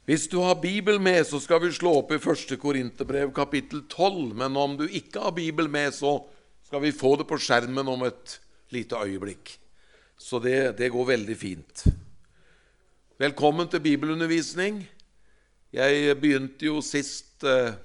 Hvis du har Bibel med, så skal vi slå opp i 1. Korinterbrev kapittel 12. Men om du ikke har Bibel med, så skal vi få det på skjermen om et lite øyeblikk. Så det går veldig fint. Velkommen til bibelundervisning. Jeg begynte jo sist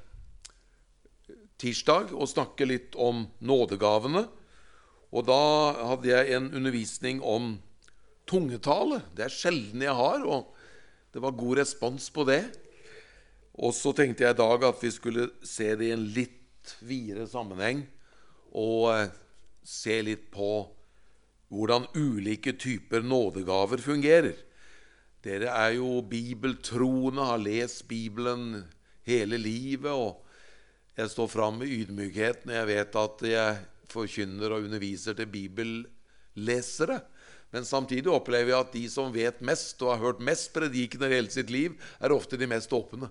tirsdag å snakke litt om nådegavene. Og da hadde jeg en undervisning om tungetale. Det sjelden jeg har, og det var god respons på det. Og så tenkte jeg i dag at vi skulle se det i en litt videre sammenheng, og se litt på hvordan ulike typer nådegaver fungerer. Dere jo bibeltroende, har lest Bibelen hele livet, og jeg står fram med ydmykhet når jeg vet at jeg forkynner og underviser til bibellesere. Men samtidig opplever jeg at de som vet mest og har hørt mest predikende hele sitt liv, ofte de mest åpne.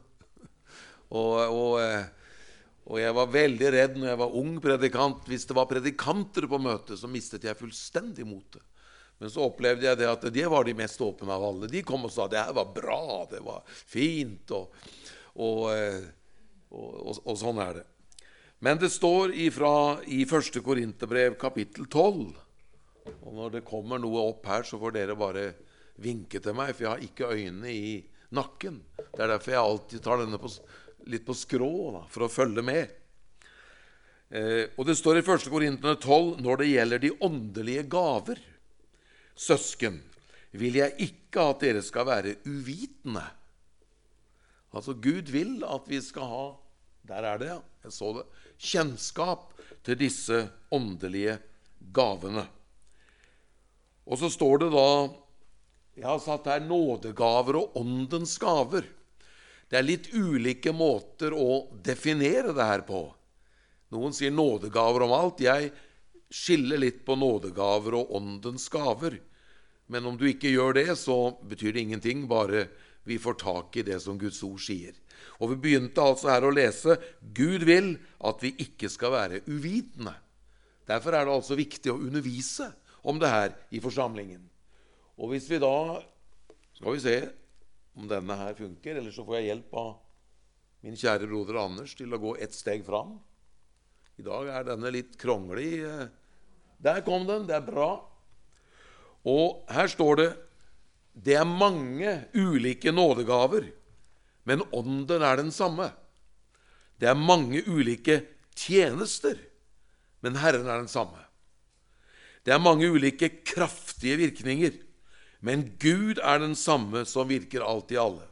Og jeg var veldig redd når jeg var ung predikant. Hvis det var predikanter på møtet, så mistet jeg fullstendig motet. Men så opplevde jeg det at de var de mest åpne av alle. De kom og sa det her var bra, det var fint, og sånn det. Men det står i 1. Korinterbrev kapittel 12. Og når det kommer noe opp her, så får dere bare vinke til meg, for jeg har ikke øynene i nakken. Det derfor jeg alltid tar denne litt på skrå, for å følge med. Og det står i 1. Korinterne 12, når det gjelder de åndelige gaver, søsken, vil jeg ikke at dere skal være uvitende. Altså Gud vil at vi skal ha, der det, jeg så det, kjennskap til disse åndelige gavene. Og så står det da, jeg har satt her nådegaver og åndens gaver. Det litt ulike måter å definere det her på. Noen sier nådegaver om alt. Jeg skiller litt på nådegaver og åndens gaver. Men om du ikke gjør det, så betyr det ingenting, bare vi får tak i det som Guds ord sier. Og vi begynte altså her å lese, Gud vil at vi ikke skal være uvitende. Derfor det altså viktig å undervise om det her i forsamlingen. Og hvis vi da, skal vi se om denne her funker, eller så får jeg hjelp av min kjære broder Anders til å gå et steg fram. I dag denne litt kronglig. Der kom den, det bra. Og her står det, det mange ulike nådegaver, men ånden den samme. Det mange ulike tjenester, men Herren den samme. Det mange ulike kraftige virkninger, men Gud den samme som virker alt i alle.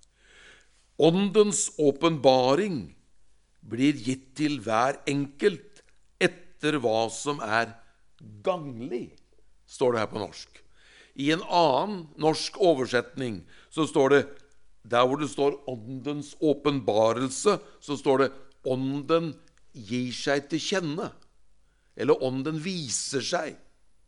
Åndens åpenbaring blir gitt til hver enkelt etter hva som ganglig, står det her på norsk. I en annen norsk oversetning så står det, der hvor det står åndens åpenbarelse, så står det ånden gir seg til kjenne, eller ånden viser seg.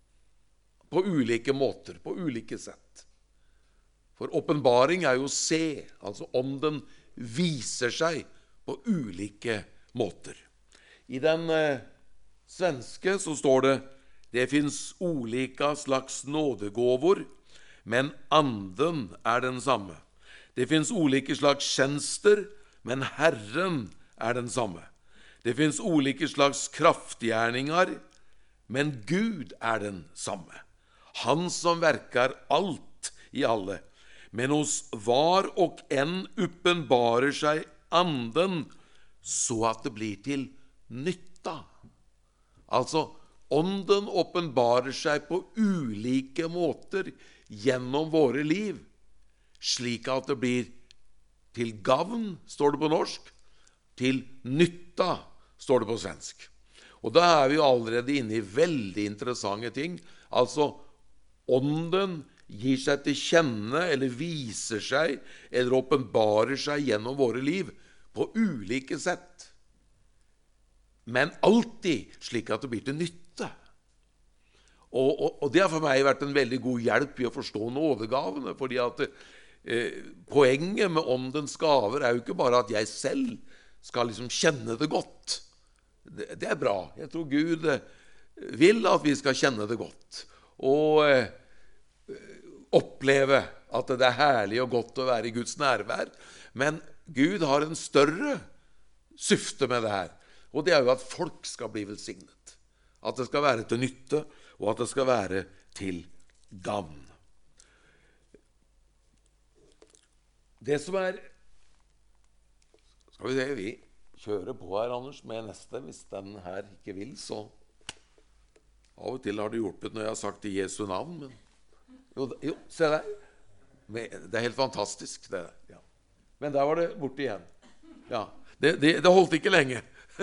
På ulike måter, på ulike sett. For åpenbaring jo se, altså ånden viser seg på ulike måter. I den svenske så står det, det finns olika slags nådegåvor, men anden den samme. Det finns olika slags tjänster, men Herren den samme. Det finns olika slags kraftgärningar, men Gud den samme. Han som verkar allt i alle, men hos var och en uppenbarer sig anden så att det blir till nytta. Altså, ånden åpenbarer seg på ulike måter gjennom våre liv, slik at det blir til gavn, står det på norsk, til nytta, står det på svensk. Og da vi allerede inne i veldig interessante ting. Altså, ånden gir seg til kjenne, eller viser seg, eller åpenbarer seg gjennom våre liv på ulike sett. Men alltid slik at det blir til nytte. Og det har for meg vært en veldig god hjelp i å forstå nådegavene, fordi at poenget med åndens gaver jo ikke bare at jeg selv skal liksom kjenne det godt. Det bra. Jeg tror Gud vil at vi skal kjenne det godt, og oppleve at det er herlig og godt å være i Guds nærvær. Men Gud har en større syfte med det her, og det er jo at folk skal bli velsignet. At det skal være til nytte, og at det skal være til gagn. Det som er... Skal vi se, vi kjører på her, Anders, med neste. Hvis den her ikke vil, så av og til har det hjulpet når jeg har sagt i Jesu navn. Men... Jo, se der. Det er helt fantastisk, det der. Ja. Men der var det borte igjen. Ja, det holdt ikke lenge.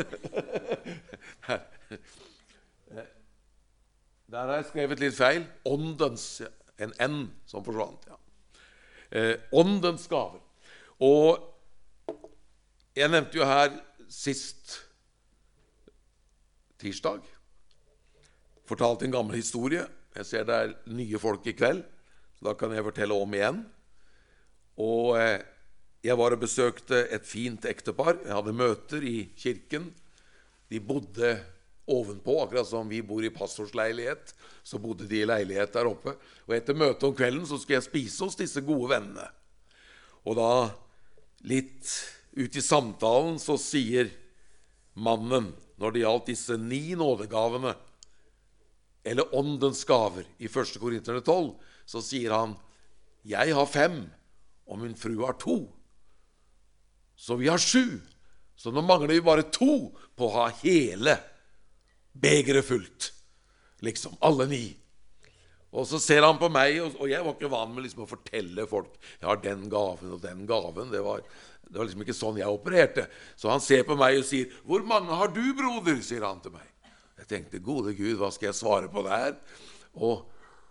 Der har jeg skrevet litt feil. Åndens, en N som forsvant. Ja. Åndens gaver. Og jeg nevnte jo her sist tirsdag, fortalte en gammel historie. Jeg ser det er nye folk i kveld, så da kan jeg fortelle om igjen. Og jeg var og besøkte et fint ektepar. Jeg hadde møter i kirken. De bodde ovenpå, akkurat som vi bor i pastorsleilighet, så bodde de i leilighet der oppe. Og etter møtet om kvelden så skulle jeg spise hos disse gode vennene. Og da, litt ut i samtalen, så sier mannen, når det gjaldt disse 9 nådegavene, eller åndens gaver, i 1. Korinterne 12, så sier han, jeg har 5, og min fru har 2. Så vi har 7. Så nå mangler vi bare 2 på å ha hele begeret fullt. Liksom, alle 9. Og så ser han på meg, og jeg var ikke van med liksom å fortelle folk, jeg har den gaven og den gaven. Det var liksom ikke sånn jeg opererte. Så han ser på meg og sier, hvor mange har du, broder? Sier han til meg. Jeg tenkte, gode Gud, hva skal jeg svare på det her? Og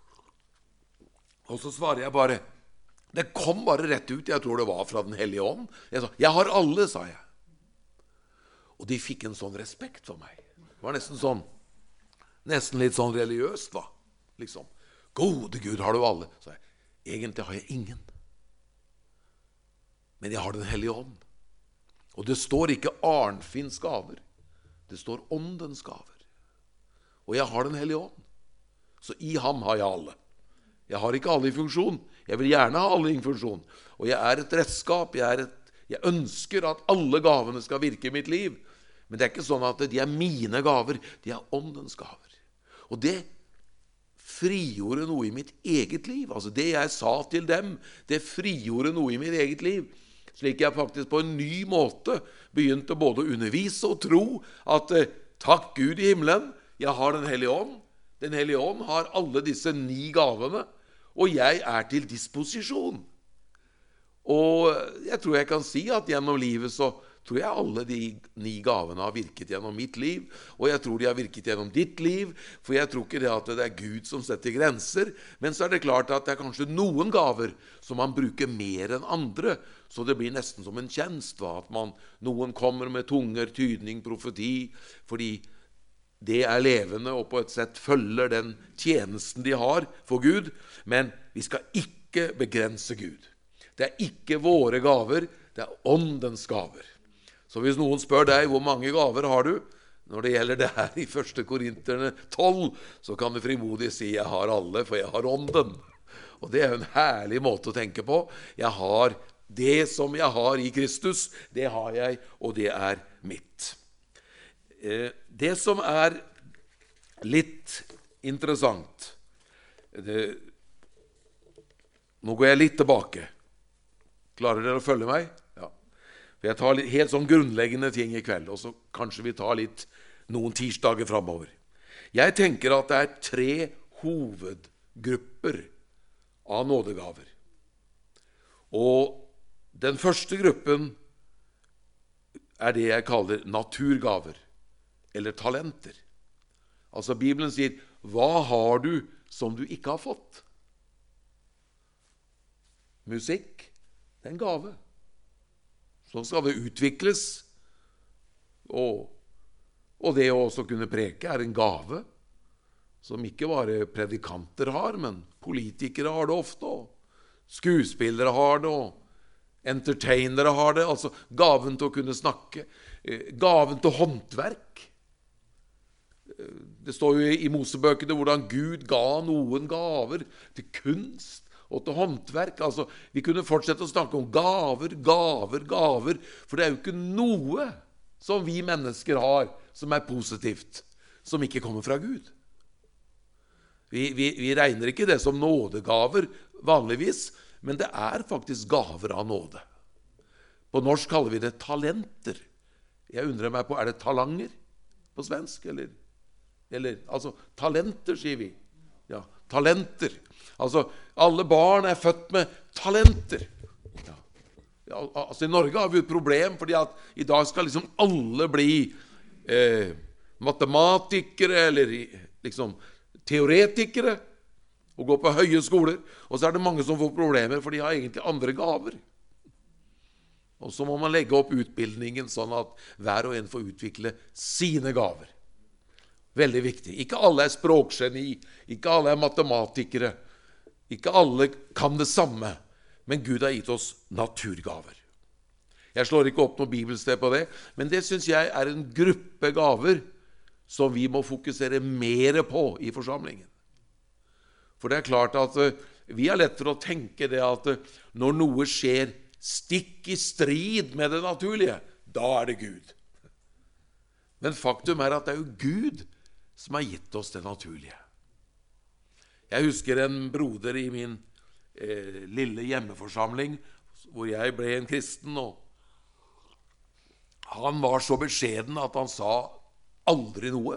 så svarer jeg bare, det kom bare rett ut, jeg tror det var fra den hellige ånd. Jeg sa, jeg har alle, sa jeg. Og de fikk en sånn respekt for meg. Det var nesten litt sånn religiøst, da. Liksom, gode Gud, har du alle? Så jeg, egentlig har jeg ingen. Men jeg har den hellige ånd. Og det står ikke Arnfinns gaver. Det står åndens gaver. Og jeg har den hellige ånd. Så i ham har jeg alle. Jeg har ikke alle i funksjon. Jeg vil gjerne ha alle i funksjon. Og jeg er et redskap. Jeg ønsker at alle gavene skal virke i mitt liv. Men det er ikke sånn at de er mine gaver. De er åndens gaver. Og det frigjorde noe i mitt eget liv. Altså det jeg sa til dem, det frigjorde noe i mitt eget liv. Slik jeg faktisk på en ny måte begynte både å undervise og tro at takk Gud i himmelen, jeg har den hellige ånd. Den hellige ånd har alle disse 9 gavene, og jeg er til disposisjon. Og jeg tror jeg kan si at gjennom livet så tror jeg alle de 9 gavene har virket gjennom mitt liv, og jeg tror de har virket gjennom ditt liv, for jeg tror ikke det at det er Gud som setter grenser, men så er det klart at det er kanskje noen gaver som man bruker mer enn andre, så det blir nesten som en tjenest, at noen kommer med tunger, tydning, profeti, fordi det er levende og på et sett følger den tjenesten de har for Gud, men vi skal ikke begrense Gud. Det er ikke våre gaver, det er åndens gaver. Så hvis noen spør deg, hvor mange gaver har du? Når det gjelder det her i 1. Korinterne 12, så kan du frimodig si, jeg har alle, for jeg har ånden. Og det er en herlig måte å tenke på. Jeg har det som jeg har i Kristus, det har jeg, og det er mitt. Det som er litt interessant, nå går jeg litt tilbake. Klarer dere å følge meg? Ja. For jeg tar helt sånn grunnleggende ting i kveld, og så kanskje vi tar noen tirsdager fremover. Jeg tenker at det er 3 hovedgrupper av nådegaver. Og den første gruppen er det jeg kaller naturgaver, eller talenter. Altså Bibelen sier, hva har du som du ikke har fått? Musikk, det er en gave. Så skal det utvikles, og det å også kunne preke er en gave, som ikke bare predikanter har, men politikere har det ofte, og skuespillere har det, og entertainere har det, altså gaven til å kunne snakke, gaven til håndverk. Det står jo i Mosebøkene hvordan Gud ga noen gaver til kunst og til håndverk. Altså, vi kunne fortsette å snakke om gaver, gaver, gaver, for det er jo ikke noe som vi mennesker har som er positivt, som ikke kommer fra Gud. Vi regner ikke det som nådegaver vanligvis, men det er faktisk gaver av nåde. På norsk kaller vi det talenter. Jeg undrer meg på, er det talanger på svensk? Altså, talenter, sier vi. Ja, talenter. Altså, alle barn er født med talenter. Ja. Ja, altså, i Norge har vi et problem, fordi at i dag skal liksom alle bli matematikere, eller liksom teoretikere, og gå på høye skoler. Og så er det mange som får problemer, for de har egentlig andre gaver. Og så må man legge opp utbildningen sånn at hver og en får utvikle sine gaver. Veldig viktig. Ikke alle er språkgeni, ikke alle er matematikere, ikke alle kan det samme, men Gud har gitt oss naturgaver. Jeg slår ikke opp noe bibelsted på det, men det synes jeg er en gruppe gaver som vi må fokusere mer på i forsamlingen. For det er klart at vi har lett for å tenke det at når noe skjer stikk i strid med det naturlige, da er det Gud. Men faktum er at det er jo Gud som har gitt oss det naturlige. Jeg husker en broder i min lille hjemmeforsamling, hvor jeg ble en kristen, og han var så beskjeden at han sa aldri noe.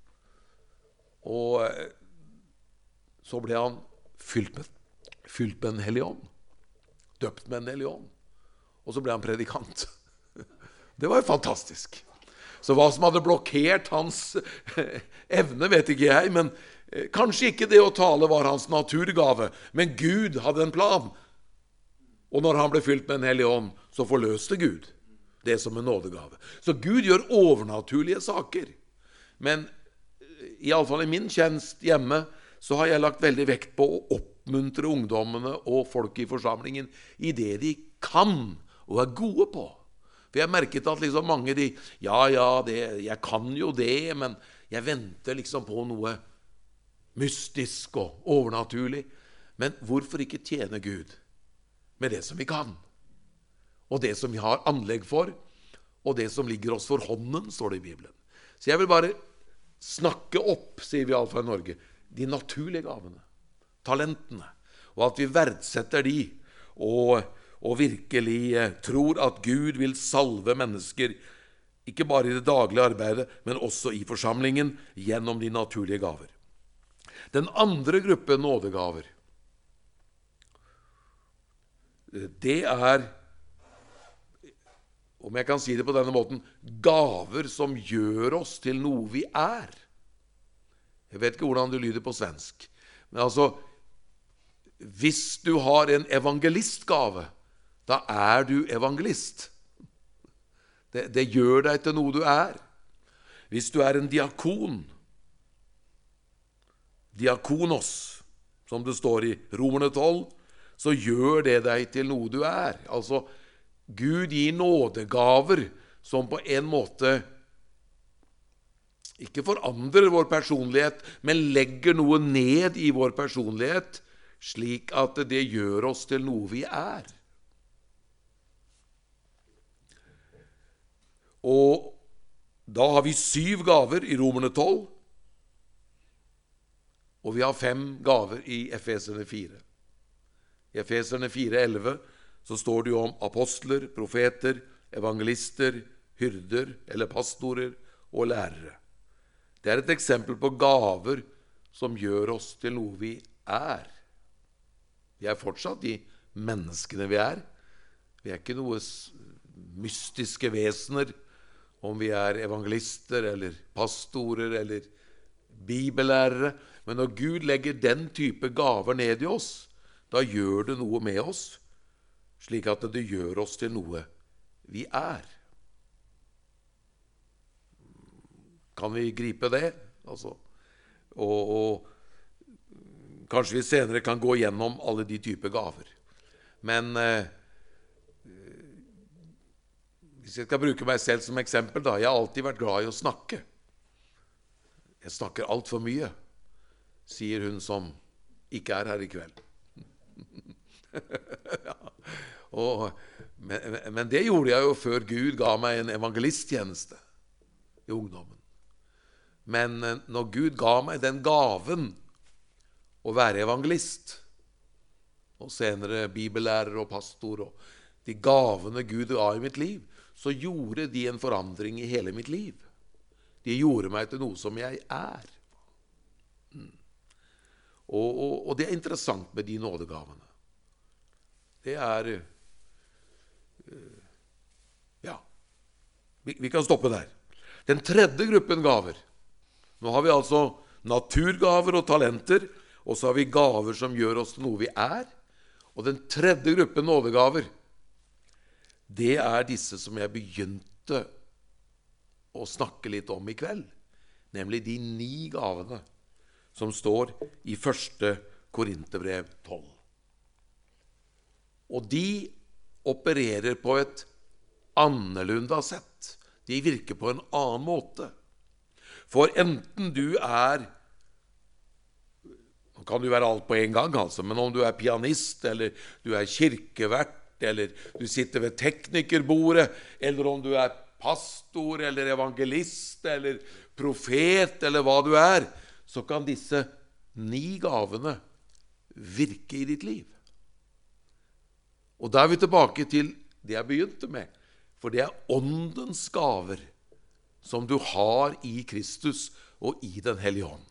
Og så ble han fylt med en hellig ånd, døpt med en hellig ånd, og så ble han predikant. Det var jo fantastisk. Så hva som hadde blokkert hans evne, vet ikke jeg, men kanskje ikke det å tale var hans naturgave, men Gud hadde en plan. Og når han ble fylt med en hellig ånd, så forløste Gud det som en nådegave. Så Gud gjør overnaturlige saker. Men i alle fall i min tjenest hjemme, så har jeg lagt veldig vekt på å oppmuntre ungdommene og folk i forsamlingen i det de kan og er gode på. For jeg merket at liksom mange jeg kan jo det, men jeg venter liksom på noe mystisk og overnaturlig. Men hvorfor ikke tjene Gud med det som vi kan? Og det som vi har anlegg for, og det som ligger oss for hånden, står det i Bibelen. Så jeg vil bare snakke opp, sier vi i alle fall i Norge, de naturlige gavene, talentene, og at vi verdsetter de, og virkelig tror at Gud vil salve mennesker, ikke bare i det daglige arbeidet, men også i forsamlingen, gjennom de naturlige gaver. Den andre gruppen nådegaver, det er, om jeg kan si det på denne måten, gaver som gjør oss til noe vi er. Jeg vet ikke hvordan det lyder på svensk, men altså, hvis du har en evangelistgave, da er du evangelist. Det gjør deg til noe du er. Hvis du er en diakon, diakonos, som det står i Romerne 12, så gjør det deg til noe du er. Altså, Gud gir nådegaver som på en måte ikke forandrer vår personlighet, men legger noe ned i vår personlighet, slik at det gjør oss til noe vi er. Og da har vi 7 gaver i Romerne 12, og vi har 5 gaver i Efeserne 4. I Efeserne 4:11 så står det jo om apostler, profeter, evangelister, hyrder eller pastorer og lærere. Det er et eksempel på gaver som gjør oss til noe vi er. Vi er fortsatt de menneskene vi er. Vi er ikke noe mystiske vesener, om vi er evangelister eller pastorer eller bibellærere. Men når Gud legger den type gaver ned i oss, da gjør det noe med oss, slik at det gjør oss til noe vi er. Kan vi gripe det? Altså, og kanskje vi senere kan gå gjennom alle de typer gaver. Men hvis jeg skal bruke meg selv som eksempel, da, jeg har alltid vært glad i å snakke. Jeg snakker alt for mye, sier hun som ikke er her i kveld. Ja. Men det gjorde jeg jo før Gud ga meg en evangelisttjeneste i ungdommen. Men når Gud ga meg den gaven å være evangelist, og senere bibellærer og pastor, og de gavene Gud ga i mitt liv, så gjorde de en forandring i hele mitt liv. De gjorde meg til noe som jeg er. Og det er interessant med de nådegavene. Det er ja, vi kan stoppe der. Den tredje gruppen gaver. Nå har vi altså naturgaver og talenter, og så har vi gaver som gjør oss til noe vi er. Og den tredje gruppen nådegaver, det er disse som jeg begynte å snakke litt om i kveld, nemlig de 9 gavene som står i 1. Korinterbrev 12. Og de opererer på et annerledes sett. De virker på en annen måte. For enten du er, nå kan du være alt på en gang altså, men om du er pianist, eller du er kirkevert, eller du sitter ved teknikerbordet, eller om du er pastor, eller evangelist, eller profet, eller hva du er, så kan disse 9 gavene virke i ditt liv. Og da er vi tilbake til det jeg begynte med, for det er åndens gaver som du har i Kristus og i den hellige ånd.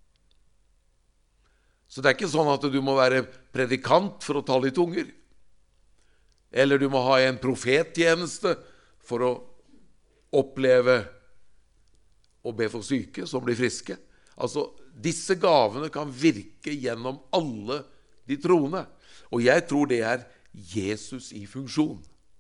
Så det er ikke sånn at du må være predikant for å tale i tunger, eller du må ha en profettjeneste for å oppleve og be for syke som blir friske. Altså, disse gavene kan virke gjennom alle de troende, og jeg tror det er Jesus i funksjon.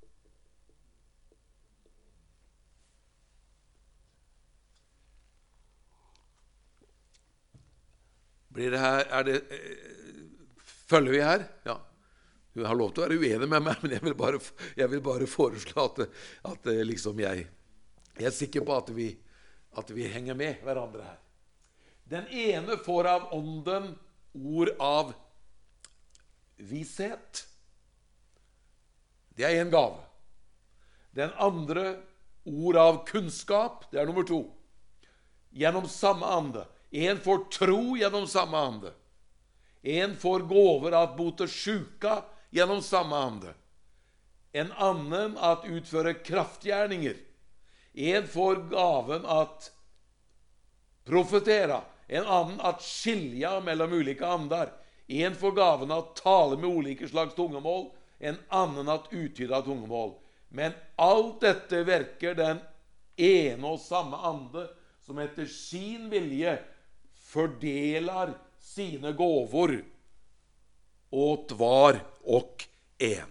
Blir det her, følger vi her? Ja. Du har lov til å være uenig med meg, men jeg vil bare foreslå at liksom jeg er sikker på at vi henger med hverandre her. Den ene får av ånden ord av vishet. Det er en gave. Den andre ord av kunnskap, det er nummer 2. Gjennom samme ande. En får tro gjennom samme ande. En får gåver at bote sjuka gjennom samme ande. En annen at utføre kraftgjerninger. En får gaven at profetera. En annen at skilja mellom ulike andar. En får gaven at tale med ulike slags tungemål. En annen at uttyda tungemål. Men alt dette verker den ene og samme ande, som etter sin vilje fordelar sine gåvor åt var og en.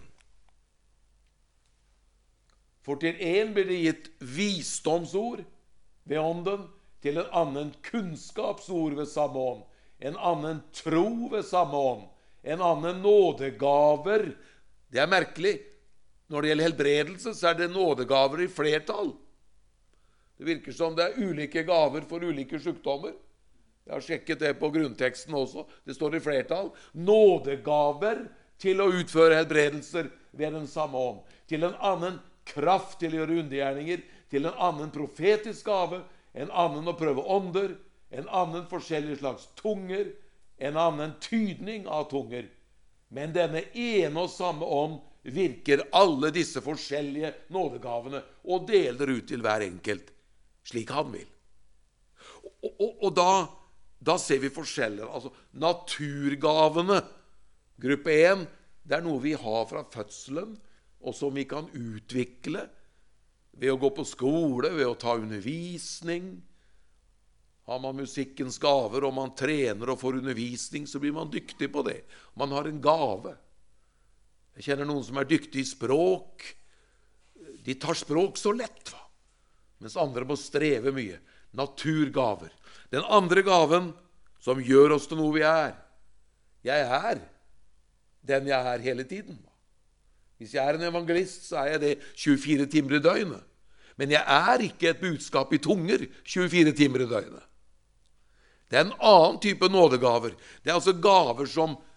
For til en blir det gitt visdomsord ved ånden, til en annen kunnskapsord ved samme ånd, en annen tro ved samme ånd, en annen nådegaver. Det er merkelig. Når det gjelder helbredelse, så er det nådegaver i flertall. Det virker som det er ulike gaver for ulike sykdommer. Jeg har sjekket det på grunnteksten også. Det står i flertall. Nådegaver til å utføre helbredelser ved den samme ånd. Til en annen kraft til å gjøre undergjerninger. Til en annen profetisk gave. En annen å prøve ånder. En annen forskjellige slags tunger. En annen tydning av tunger. Men denne ene og samme ånd virker alle disse forskjellige nådegavene og deler ut til hver enkelt slik han vil. Og da ser vi forskjeller. Altså naturgavene, gruppe 1, det er noe vi har fra fødselen, og som vi kan utvikle ved å gå på skole, ved å ta undervisning. Har man musikkens gaver, og man trener og får undervisning, så blir man dyktig på det. Man har en gave. Jeg kjenner noen som er dyktig i språk. De tar språk så lett, mens andre må streve mye. Naturgaver. Den andre gaven som gjør oss til noe vi er. Jeg er den jeg er hele tiden. Hvis jeg er en evangelist, så er jeg det 24 timer i døgnet. Men jeg er ikke et budskap i tunger 24 timer i døgnet. Det er en annen type nådegaver. Det er altså gaver som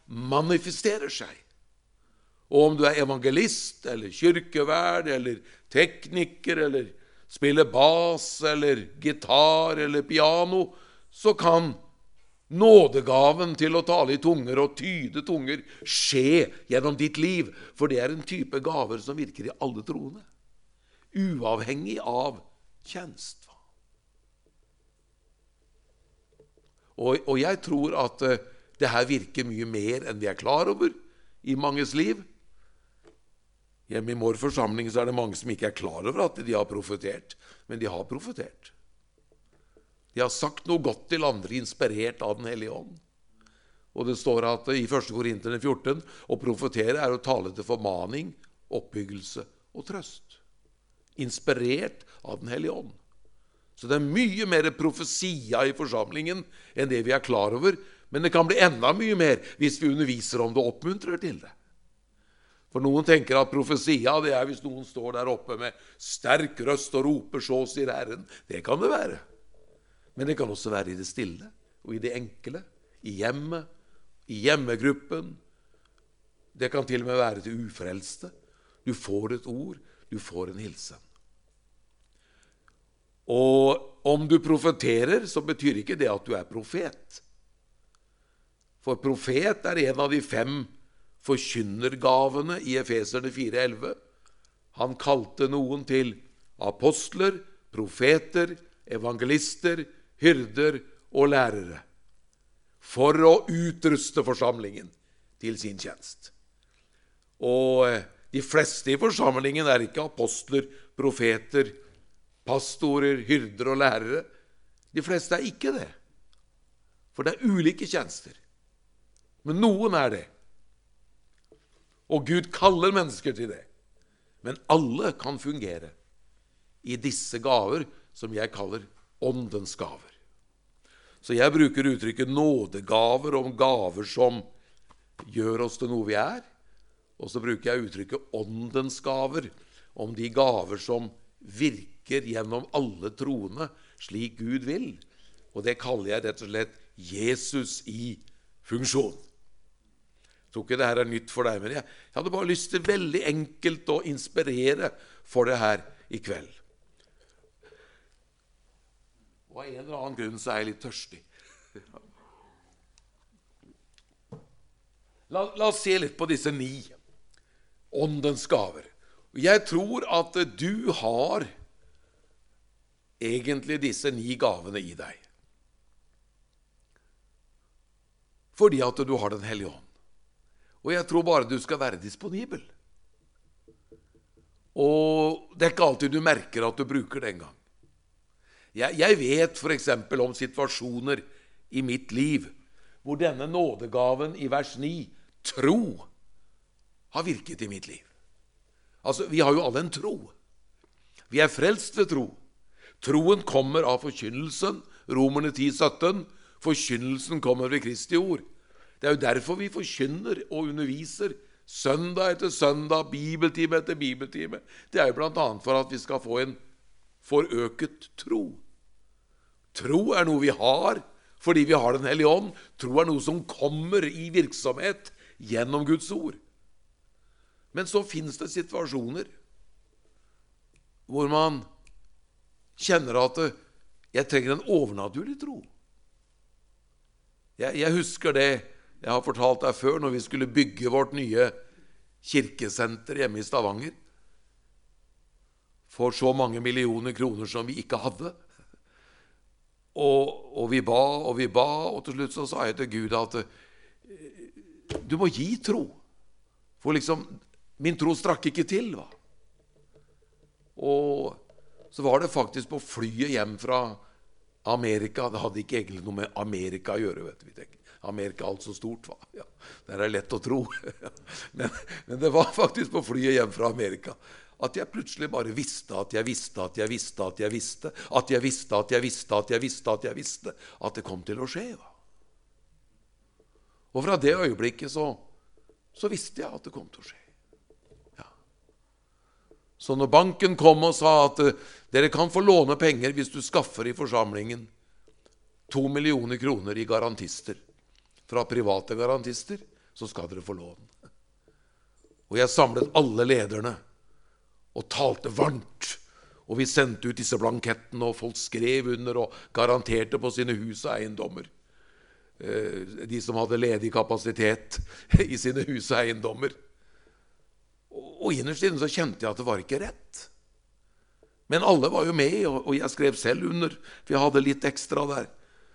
manifesterer seg. Og om du er evangelist, eller kyrkeverd, eller tekniker, eller spiller bass, eller gitar, eller piano, så kan nådegaven til å tale i tunger og tyde tunger skje gjennom ditt liv, for det er en type gaver som virker i alle troende, uavhengig av tjenest. Og jeg tror at det her virker mye mer enn vi er klar over i manges liv. Hjemme i vår forsamling så er det mange som ikke er klar over at de har profetert, men de har profetert. De har sagt noe godt til andre, inspirert av den hellige ånd. Og det står at i 1. Korinterne 14, å profetere er å tale til formaning, oppbyggelse og trøst. Inspirert av den hellige ånd. Så det er mye mer profesia i forsamlingen enn det vi er klar over, men det kan bli enda mye mer hvis vi underviser om det og oppmuntrer til det. For noen tenker at profesia, det er hvis noen står der oppe med sterk røst og roper, så sier Herren. Det kan det være. Men det kan også være i det stille, og i det enkle, i hjemmet, i hjemmegruppen. Det kan til og med være til ufrelste. Du får et ord, du får en hilsen. Og om du profeterer, så betyr ikke det at du er profet. For profet er en av de 5 forkynnergavene i Efeserne 4,11. Han kalte noen til apostler, profeter, evangelister, hyrder og lærere, for å utruste forsamlingen til sin tjenest. Og de fleste i forsamlingen er ikke apostler, profeter, pastorer, hyrder og lærere. De fleste er ikke det, for det er ulike tjenester. Men noen er det. Og Gud kaller mennesker til det. Men alle kan fungere i disse gaver som jeg kaller åndens gaver. Så jeg bruker uttrykket nådegaver om gaver som gjør oss til noe vi er. Og så bruker jeg uttrykket åndens gaver om de gaver som virker gjennom alle troende slik Gud vil. Og det kaller jeg rett og slett Jesus i funksjon. Jeg tror ikke det her er nytt for deg, men jeg hadde bare lyst til veldig enkelt å inspirere for det her i kveld. Og av en eller annen grunn så er jeg litt tørstig. La oss se litt på disse 9 åndens gaver. Jeg tror at du har egentlig disse 9 gavene i deg. Fordi at du har den hellige ånd. Og jeg tror bare du skal være disponibel. Og det er ikke alltid du merker at du bruker det en gang. Jeg vet for eksempel om situasjoner i mitt liv hvor denne nådegaven i vers 9, tro, har virket i mitt liv. Altså, vi har jo alle en tro. Vi er frelst ved tro. Troen kommer av forkynnelsen, Romerne 10,17. Forkynnelsen kommer ved Kristi ord. Det er jo derfor vi forkynner og underviser søndag etter søndag, bibeltime etter bibeltime. Det er jo blant annet for at vi skal få en forøket tro. Tro er noe vi har fordi vi har den hellige ånd. Tro er noe som kommer i virksomhet gjennom Guds ord. Men så finnes det situasjoner hvor man kjenner at jeg trenger en overnaturlig tro. Jeg husker det jeg har fortalt deg før, når vi skulle bygge vårt nye kirkesenter hjemme i Stavanger for så mange millioner kroner som vi ikke hadde. Og vi ba, og til slutt så sa jeg til Gud at du må gi tro. For liksom, min tro strakk ikke til, va? Og så var det faktisk på flyet hjem fra Amerika. Det hadde ikke egentlig noe med Amerika å gjøre, vet vi. Amerika er alt så stort, va? Ja, det er lett å tro. men det var faktisk på flyet hjem fra Amerika at jeg plutselig bare visste at det kom til å skje, va? Og fra det øyeblikket så visste jeg at det kom til å skje. Ja. Så når banken kom og sa at dere kan få låne penger hvis du skaffer i forsamlingen 2 millioner kroner i garantister, fra private garantister, så skal dere få lån. Og jeg samlet alle lederne og talte varmt. Og vi sendte ut disse blankettene, og folk skrev under og garanterte på sine hus og eiendommer. De som hadde ledig kapasitet i sine hus og eiendommer. Og innerst inne så kjente jeg at det var ikke rett. Men alle var jo med, og jeg skrev selv under, for jeg hadde litt ekstra der,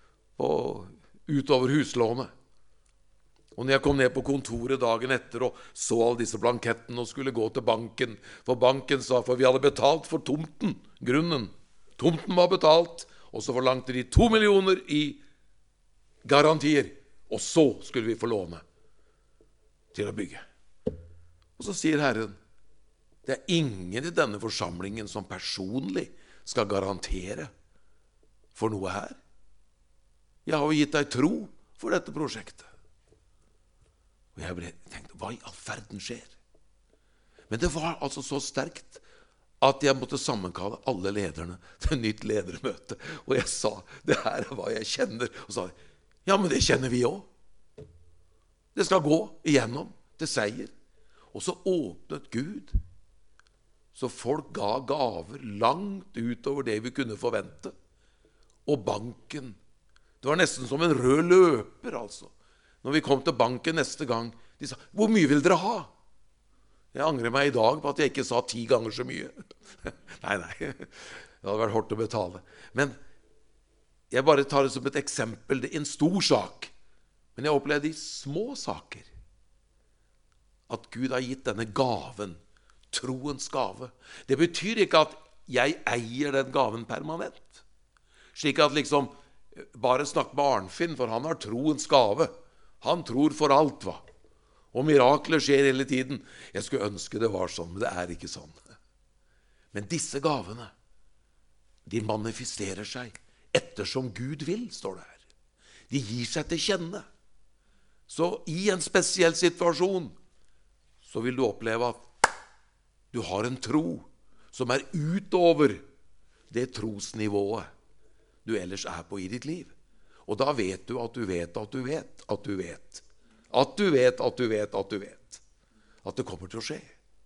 utover huslånet. Og når jeg kom ned på kontoret dagen etter og så alle disse blankettene og skulle gå til banken, for banken sa, for vi hadde betalt for tomten, grunnen. Tomten var betalt, og så forlangte de 2 millioner i garantier, og så skulle vi få låne til å bygge. Og så sier Herren, det er ingen i denne forsamlingen som personlig skal garantere for noe her. Jeg har jo gitt deg tro for dette prosjektet. Og jeg tenkte, hva i all verden skjer? Men det var altså så sterkt at jeg måtte sammenkalle alle lederne til nytt ledermøte. Og jeg sa, det her er hva jeg kjenner. Og sa, ja, men det kjenner vi også. Det skal gå igjennom til seier. Og så åpnet Gud, så folk ga gaver langt utover det vi kunne forvente. Og banken, det var nesten som en rød løper, altså. Når vi kom til banken neste gang, de sa, hvor mye vil dere ha? Jeg angrer meg i dag på at jeg ikke sa 10 ganger så mye. Nei, det hadde vært hårdt å betale. Men jeg bare tar det som et eksempel, det er en stor sak. Men jeg opplevde i små saker at Gud har gitt denne gaven, troens gave. Det betyr ikke at jeg eier den gaven permanent. Slik at liksom, bare snakk med Arnfinn, for han har troens gave. Han tror for alt, hva? Og mirakler skjer hele tiden. Jeg skulle ønske det var sånn, men det er ikke sånn. Men disse gavene, de manifesterer seg ettersom Gud vil, står det her. De gir seg til kjenne. Så i en spesiell situasjon, så vil du oppleve at du har en tro som er utover det trosnivået du ellers er på i ditt liv. Og da vet du at du vet at du vet at du vet. At du vet at du vet at du vet. At det kommer til å skje.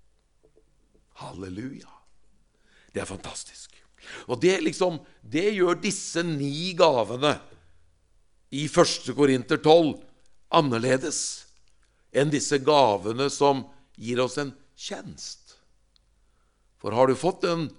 Halleluja. Det er fantastisk. Og det gjør disse 9 gavene i 1. Korinter 12 annerledes enn disse gavene som gir oss en tjenest. For har du fått en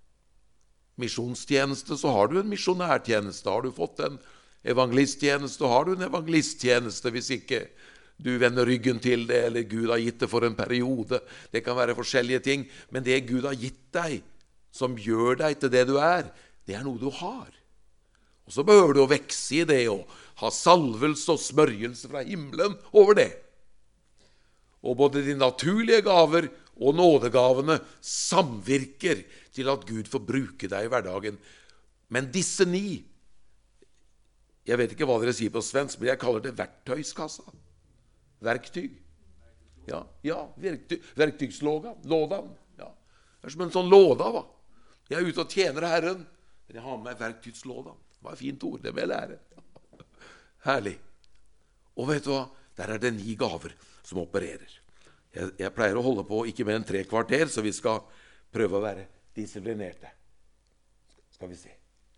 misjonstjeneste, så har du en misjonærtjeneste. Har du fått en evangelisttjeneste, har du en evangelisttjeneste, hvis ikke du vender ryggen til det, eller Gud har gitt det for en periode. Det kan være forskjellige ting, men det Gud har gitt deg, som gjør deg til det du er, det er noe du har. Og så behøver du å vekse i det, og ha salvelse og smørjelse fra himmelen over det. Og både de naturlige gaver og nådegavene samvirker til at Gud får bruke deg i hverdagen. Men disse 9, jeg vet ikke hva dere sier på svensk, men jeg kaller det verktøyskassa. Verktyg. Ja, verktygslådan. Ja. Det er som en sånn låda, va. Jeg er ute og tjener Herren, men jeg har med meg verktygslådan. Det var et fint ord, det vil jeg lære. Herlig. Og vet du hva? Der er det 9 gaver som opererer. Jeg pleier å holde på ikke mer enn 3 kvarter, så vi skal prøve å være disiplinerte. Skal vi se.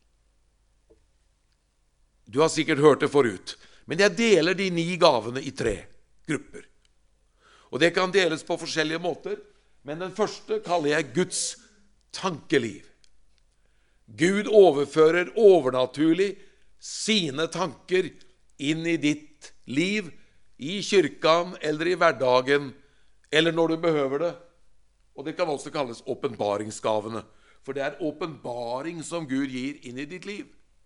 Du har sikkert hørt det forut, men jeg deler de 9 gavene i 3 grupper. Og det kan deles på forskjellige måter, men den første kaller jeg Guds tankeliv. Gud overfører overnaturlig sine tanker inn i ditt liv, i kyrkan eller i hverdagen, eller når du behøver det. Og det kan også kalles åpenbaringsgavene, for det er åpenbaring som Gud gir inn i ditt liv.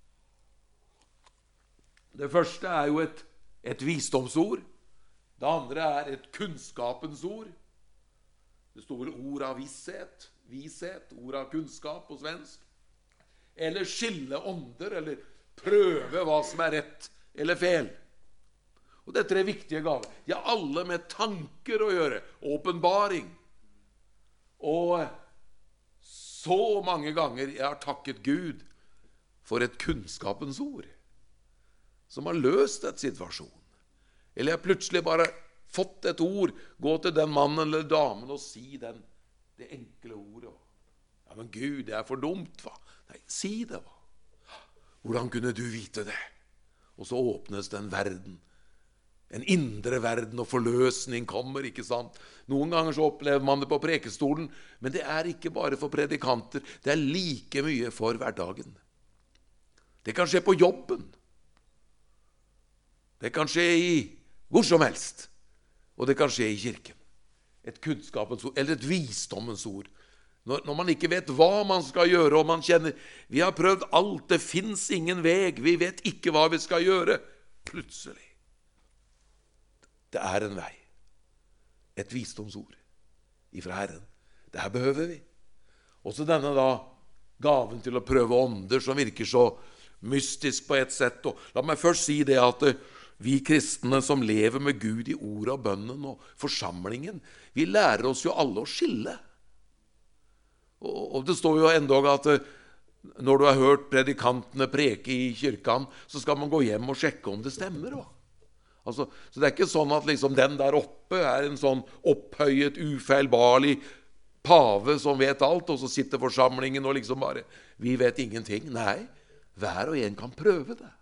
Det første er jo et visdomsord. Det andre er et kunnskapens ord. Det står ord av vishet, ord av kunnskap på svensk. Eller skille ånder, eller prøve hva som er rett eller fel. Og det er 3 viktige gaver. De har alle med tanker å gjøre. Åpenbaring. Og så mange ganger jeg har takket Gud for et kunnskapens ord som har løst et situasjon. Eller jeg plutselig bare fått et ord, gå til den mannen eller damen og si det enkle ordet. Ja, men Gud, det er for dumt, hva? Nei, si det, hva? Hvordan kunne du vite det? Og så åpnes det en verden. En indre verden, og forløsning kommer, ikke sant? Noen ganger så opplever man det på prekestolen, men det er ikke bare for predikanter, det er like mye for hverdagen. Det kan skje på jobben. Det kan skje hvor som helst. Og det kan skje i kirken. Et kunnskapens ord, eller et visdommens ord. Når man ikke vet hva man skal gjøre, og man kjenner, vi har prøvd alt, det finnes ingen veg, vi vet ikke hva vi skal gjøre. Plutselig. Det er en vei. Et visdomsord ifra Herren. Det her behøver vi. Også denne gaven til å prøve ånder som virker så mystisk på et sett. Og la meg først si det at vi kristne som lever med Gud i ordet og bønnen og forsamlingen, vi lærer oss jo alle å skille. Og det står jo endog at når du har hørt predikantene preke i kyrkan, så skal man gå hjem og sjekke om det stemmer. Altså, så det er ikke sånn at liksom den der oppe er en sånn opphøyet, ufeilbarlig pave som vet alt, og så sitter forsamlingen og liksom bare, vi vet ingenting. Nei, hver og en kan prøve det.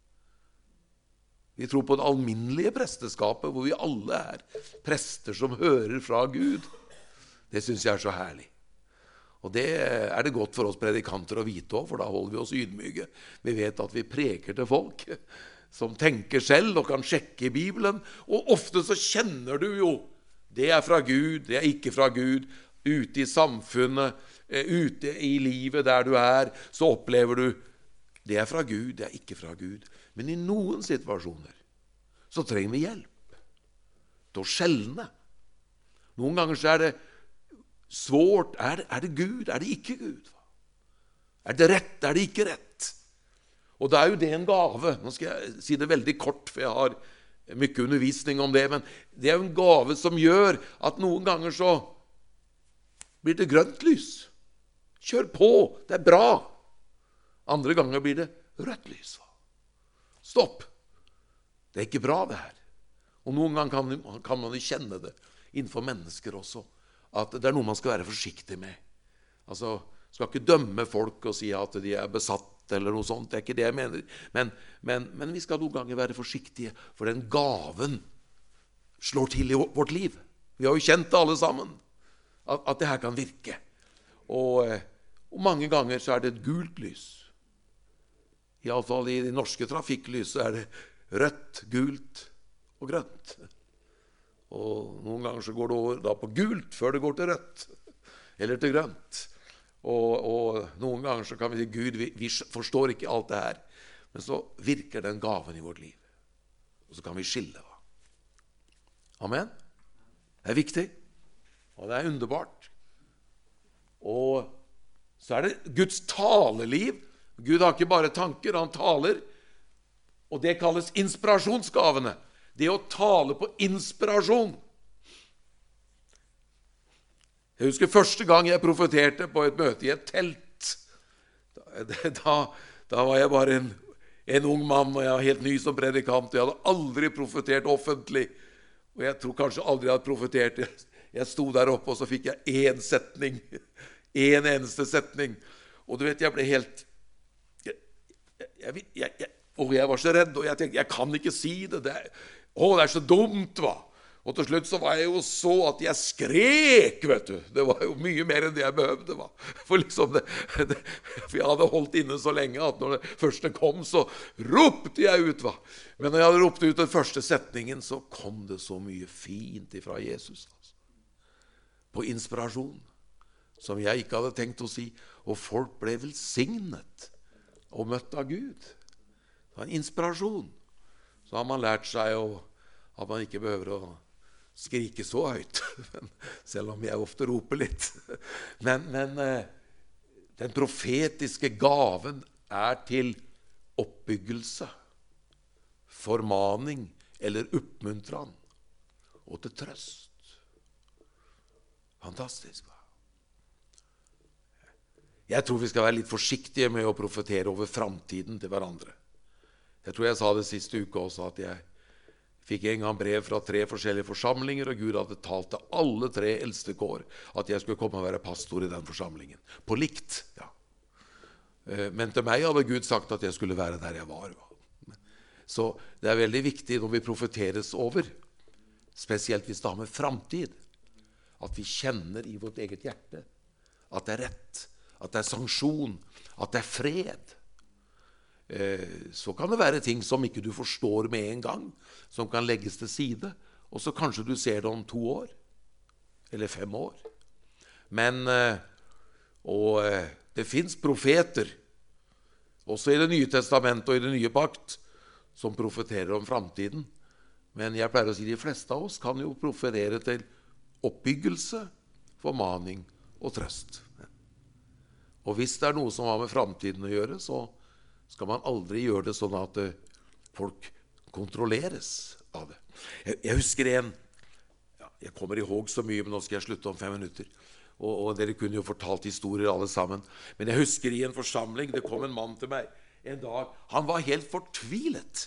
Vi tror på det alminnelige presteskapet, hvor vi alle er prester som hører fra Gud. Det synes jeg er så herlig. Og det er det godt for oss predikanter å vite også, for da holder vi oss ydmyke. Vi vet at vi preker til folk som tenker selv og kan sjekke i Bibelen. Og ofte så kjenner du jo, det er fra Gud, det er ikke fra Gud. Ute i samfunnet, ute i livet der du er, så opplever du, det er fra Gud, det er ikke fra Gud. Men i noen situasjoner så trenger vi hjelp til å skjelne. Noen ganger så er det svårt. Er det Gud? Er det ikke Gud? Er det rett? Er det ikke rett? Og da er jo det en gave. Nå skal jeg si det veldig kort, for jeg har mye undervisning om det, men det er jo en gave som gjør at noen ganger så blir det grønt lys. Kjør på, det er bra. Andre ganger blir det rødt lys. Stopp. Det er ikke bra det her. Og noen ganger kan man jo kjenne det innenfor mennesker også, at det er noe man skal være forsiktig med. Altså, skal ikke dømme folk og si at de er besatt eller noe sånt, det er ikke det jeg mener. Men vi skal noen ganger være forsiktige, for den gaven slår til i vårt liv. Vi har jo kjent det alle sammen, at det her kan virke. Og mange ganger så er det et gult lys. I alle fall i det norske trafikklys så er det rødt, gult og grønt. Og noen ganger så går det over da på gult før det går til rødt, eller til grønt. Og noen ganger så kan vi si, Gud, vi forstår ikke alt det her, men så virker den gaven i vårt liv. Og så kan vi skille. Amen. Det er viktig, og det er underbart. Og så er det Guds taleliv. Gud har ikke bare tanker, han taler, og det kalles inspirasjonsgavene. Det å tale på inspirasjon. Jeg husker første gang jeg profeterte på et møte i et telt. Da var jeg bare en ung mann, og jeg var helt ny som predikant. Jeg hadde aldri profetert offentlig, og jeg tror kanskje aldri jeg hadde profetert. Jeg sto der oppe, og så fikk jeg én setning. En eneste setning. Og du vet, jeg ble helt... Og jeg var så redd, og jeg tenkte, jeg kan ikke si det. Det er så dumt, hva? Og til slutt så var jeg jo så at jeg skrek, vet du. Det var jo mye mer enn det jeg behøvde, hva? For liksom for jeg hadde holdt inne så lenge at når det første kom, så ropte jeg ut, hva? Men når jeg hadde ropt ut den første setningen, så kom det så mye fint ifra Jesus, altså. På inspirasjon, som jeg ikke hadde tenkt å si. Og folk ble velsignet og møtt av Gud. Det var en inspirasjon. Så har man lært seg at man ikke behøver å skrike så høyt, selv om jeg ofte roper litt. Men den profetiske gaven er til oppbyggelse, formaning eller oppmuntran, og til trøst. Fantastisk. Jeg tror vi skal være litt forsiktige med å profetere over framtiden til hverandre. Jeg tror jeg sa det siste uke også, at Fikk en gang brev fra 3 forskjellige forsamlinger, og Gud hadde talt til alle 3 eldste kår at jeg skulle komme og være pastor i den forsamlingen. På likt, ja. Men til meg hadde Gud sagt at jeg skulle være der jeg var. Så det er veldig viktig når vi profeteres over, spesielt hvis det har med framtid, at vi kjenner i vårt eget hjerte at det er rett, at det er sanksjon, at det er fred. Så kan det være ting som ikke du forstår med en gang, som kan legges til side, og så kanskje du ser det om 2 år, eller 5 år. Men, det finnes profeter, også i Det nye testamentet og i Det nye pakt, som profeterer om framtiden. Men jeg pleier å si de fleste av oss kan jo profetere til oppbyggelse, formaning og trøst. Og hvis det er noe som har med framtiden å gjøre, så skal man aldri gjøre det sånn at folk kontrolleres av det. Jeg husker jeg kommer ihåg så mye, men nå skal jeg slutte om 5 minutter. Og dere kunne jo fortalt historier alle sammen. Men jeg husker i en forsamling, det kom en mann til meg en dag. Han var helt fortvilet.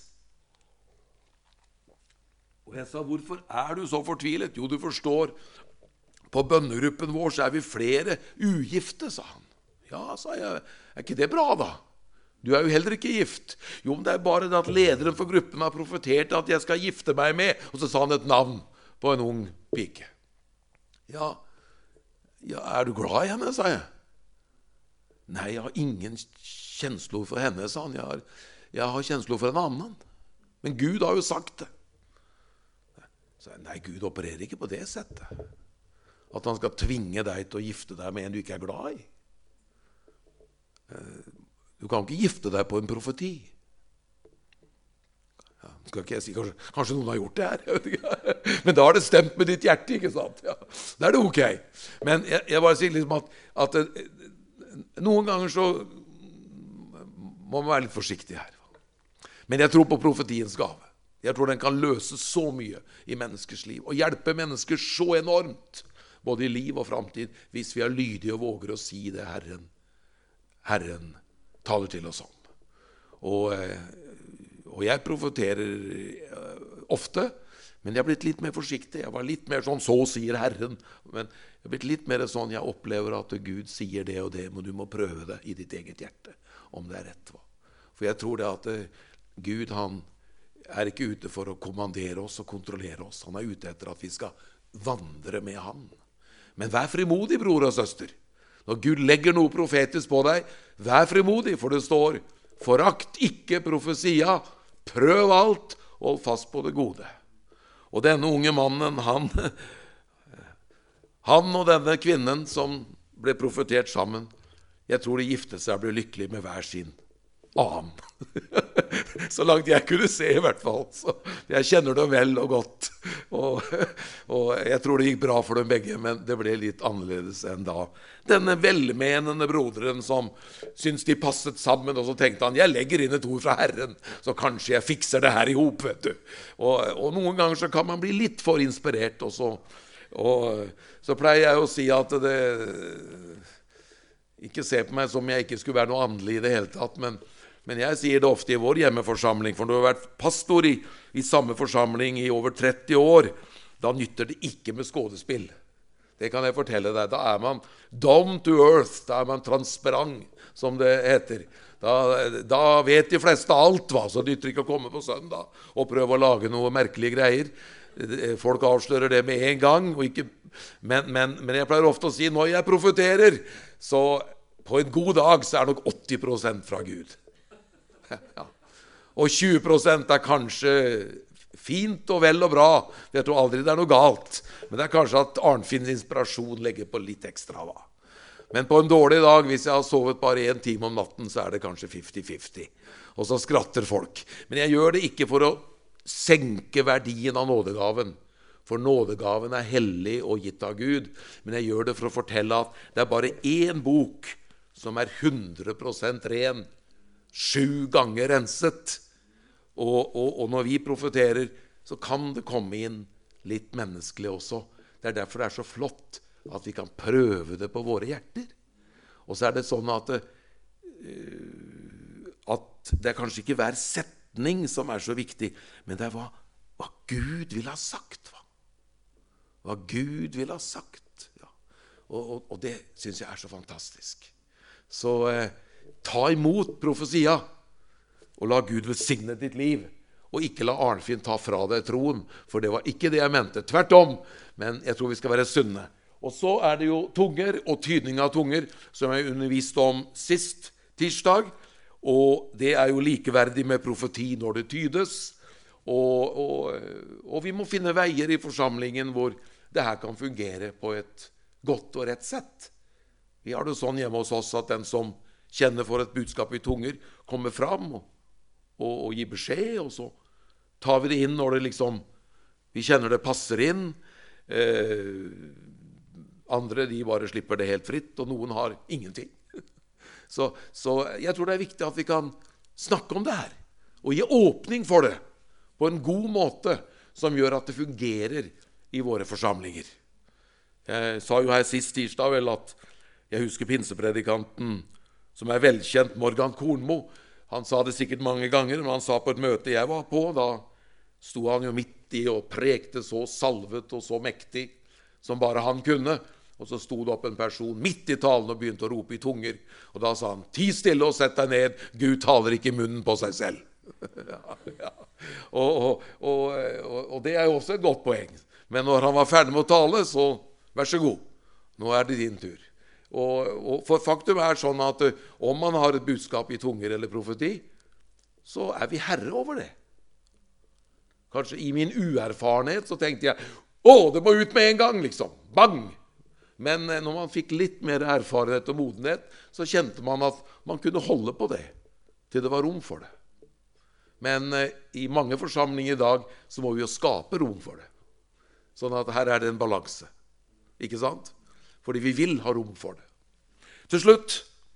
Og jeg sa, hvorfor er du så fortvilet? Jo, du forstår, på bønnegruppen vår så er vi flere ugifte, sa han. Ja, sa jeg, er ikke det bra da? Du er jo heller ikke gift. Jo, men det er bare det at lederen for gruppen har profetert at jeg skal gifte meg med, og så sa han et navn på en ung pike. Ja, er du glad i henne, sa jeg. Nei, jeg har ingen kjensler for henne, sa han. Jeg har kjensler for en annen. Men Gud har jo sagt det. Så jeg, nei, Gud opererer ikke på det settet. At han skal tvinge deg til å gifte deg med en du ikke er glad i. Du kan ikke gifte deg på en profeti. Ja, skal ikke jeg si, kanskje noen har gjort det her, jeg vet ikke. Men da har det stemt med ditt hjerte, ikke sant? Ja, da er det ok. Men jeg bare sier liksom at noen ganger så må man være litt forsiktig her. Men jeg tror på profetiens gave. Jeg tror den kan løse så mye i menneskers liv, og hjelpe mennesker så enormt, både i liv og framtid, hvis vi er lydige og våger å si det Herren taler til oss om. Og jeg profeterer ofte, men jeg har blitt litt mer forsiktig. Jeg var litt mer sånn, så sier Herren, men jeg har blitt litt mer sånn, jeg opplever at Gud sier det og det, men du må prøve det i ditt eget hjerte, om det er rett. For jeg tror det at Gud, han er ikke ute for å kommandere oss og kontrollere oss. Han er ute etter at vi skal vandre med han. Men vær frimodig, bror og søster. Når Gud legger noe profetisk på deg, vær frimodig, for det står, forakt ikke profetia, prøv alt, og hold fast på det gode. Og denne unge mannen, han og denne kvinnen som ble profetert sammen, jeg tror de giftet seg og ble lykkelige med hver sin annen. Så langt jeg kunne se i hvert fall. Så jeg kjenner dem vel og godt. Og jeg tror det gikk bra for dem begge, men det ble litt annerledes enn da. Denne velmenende broderen som syntes de passet sammen, og så tenkte han, jeg legger inn et ord fra Herren, så kanskje jeg fikser det her i hop, vet du. Og noen ganger så kan man bli litt for inspirert, og så pleier jeg å si at det ikke se på meg som jeg ikke skulle være noe andelig i det hele tatt, men jeg sier det ofte i vår hjemmeforsamling, for når du har vært pastor i samme forsamling i over 30 år, da nytter det ikke med skådespill. Det kan jeg fortelle deg. Da er man down to earth, da er man transparent, som det heter. Da vet de fleste alt, så det nytter ikke å komme på søndag og prøve å lage noe merkelige greier. Folk avslører det med en gang, men jeg pleier ofte å si, når jeg profeterer, så på en god dag så er nok 80% fra Gud. Ja. Og 20% er kanskje fint og vel og bra. Jeg tror aldri det er noe galt, men det er kanskje at Arnfinns inspirasjon legger på litt ekstra. Men på en dårlig dag, hvis jeg har sovet bare 1 time om natten, så er det kanskje 50-50. Og så skratter folk. Men jeg gjør det ikke for å senke verdien av nådegaven, for nådegaven er hellig og gitt av Gud, men jeg gjør det for å fortelle at det er bare 1 bok som er 100% ren, 7 ganger renset. Og når vi profeterer, så kan det komme inn litt menneskelig også. Det er derfor det er så flott at vi kan prøve det på våre hjerter. Og så er det sånn at det er kanskje ikke hver setning som er så viktig, men det er hva hva Gud vil ha sagt. Hva Gud vil ha sagt. Ja. Og det synes jeg så fantastisk. Så ta imot profetia, og la Gud velsigne ditt liv. Og ikke la Arnfinn ta fra deg troen, for det var ikke det jeg mente. Tvert om, men jeg tror vi skal være sunne. Og så det jo tunger og tydning av tunger, som jeg underviste om sist tirsdag. Og det jo likeverdig med profeti når det tydes. Og vi må finne veier i forsamlingen hvor det her kan fungere på et godt og rett sett. Vi har det sånn hjemme hos oss at den som kjenner for et budskap i tunger, kommer fram og gir beskjed, og så tar vi det inn når det liksom, vi kjenner det passer inn. Andre, de bare slipper det helt fritt, og noen har ingenting. Så jeg tror det viktig at vi kan snakke om det her, og gi åpning for det, på en god måte, som gjør at det fungerer i våre forsamlinger. Jeg sa jo her sist tirsdag vel at jeg husker pinsepredikanten, som velkjent, Morgan Kornmo. Han sa det sikkert mange ganger, men han sa på et møte jeg var på, da sto han jo midt i og prekte så salvet og så mektig som bare han kunne. Og så sto det opp en person midt i talen og begynte å rope i tunger. Og da sa han, ti stille og sett deg ned, Gud taler ikke i munnen på seg selv. Ja. Og det jo også et godt poeng. Men når han var ferdig med å tale, så vær så god, nå det din tur. Og for faktum sånn at om man har et budskap i tunger eller profeti, så vi herre over det. Kanskje i min uerfarenhet så tenkte jeg, det må ut med en gang, liksom. Bang! Men når man fikk litt mer erfarenhet og modenhet, så kjente man at man kunne holde på det, til det var rom for det. Men i mange forsamlinger i dag, så må vi jo skape rom for det. Sånn at her det en balanse. Ikke sant? Fordi vi vil ha rom for det. Til slutt,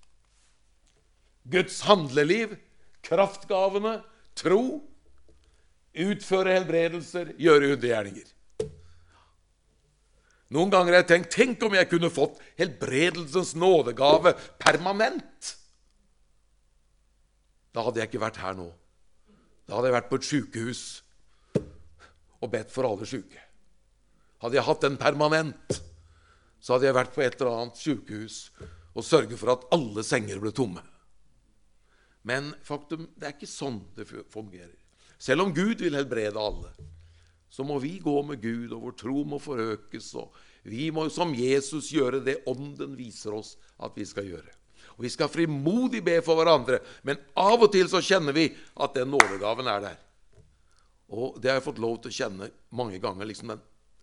Guds handleliv, kraftgavene, tro, utføre helbredelser, gjøre undergjerninger. Noen ganger har jeg tenk om jeg kunne fått helbredelsens nådegave permanent. Da hadde jeg ikke vært her nå. Da hadde jeg vært på et sykehus og bedt for alle syke. Hadde jeg hatt den permanent, så hadde jeg vært på et eller annet sykehus og sørget for at alle senger ble tomme. Men faktum, det ikke sånn det fungerer. Selv om Gud vil helbrede alle, så må vi gå med Gud, og vår tro må forøkes, og vi må som Jesus gjøre det ånden viser oss at vi skal gjøre. Og vi skal frimodig be for hverandre, men av og til så kjenner vi at den nådegaven der. Og det har jeg fått lov til å kjenne mange ganger, liksom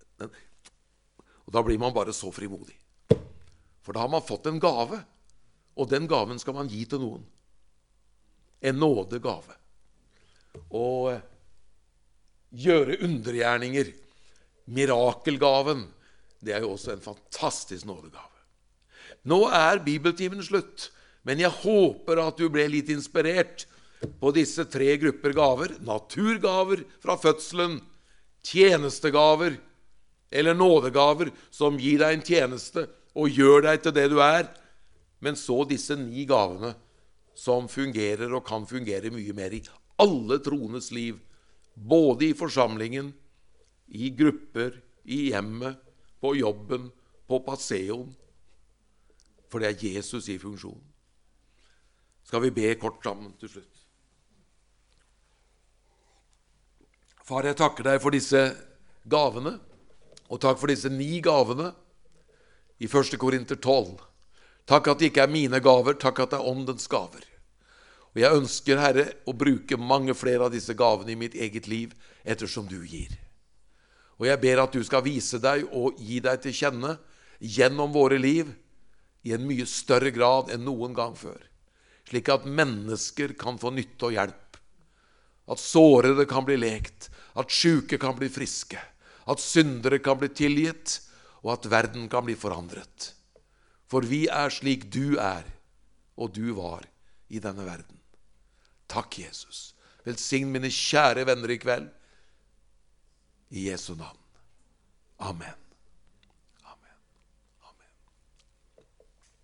og da blir man bare så frimodig. For da har man fått en gave, og den gaven skal man gi til noen. En nådegave. Og gjøre undergjerninger, mirakelgaven, det jo også en fantastisk nådegave. Nå bibeltimen slutt, men jeg håper at du ble litt inspirert på disse 3 grupper gaver. Naturgaver fra fødselen, tjenestegaver, eller nådegaver som gir deg en tjeneste og gjør deg til det du men så disse 9 gavene som fungerer og kan fungere mye mer i alle troendes liv, både i forsamlingen, i grupper, i hjemmet, på jobben, på passeon, for det Jesus i funksjon. Skal vi be kort sammen til slutt? Far, jeg takker deg for disse gavene, og takk for disse 9 gavene i 1. Korinter 12. Takk at det ikke mine gaver, takk at det åndens gaver. Og jeg ønsker, Herre, å bruke mange flere av disse gavene i mitt eget liv, ettersom du gir. Og jeg ber at du skal vise deg og gi deg til kjenne gjennom våre liv i en mye større grad enn noen gang før, slik at mennesker kan få nytte og hjelp, at sårede kan bli lekt, at syke kan bli friske, at syndere kan bli tilgitt, og at verden kan bli forandret. For vi slik du og du var i denne verden. Takk, Jesus. Velsign mine kjære venner i kveld. I Jesu navn. Amen.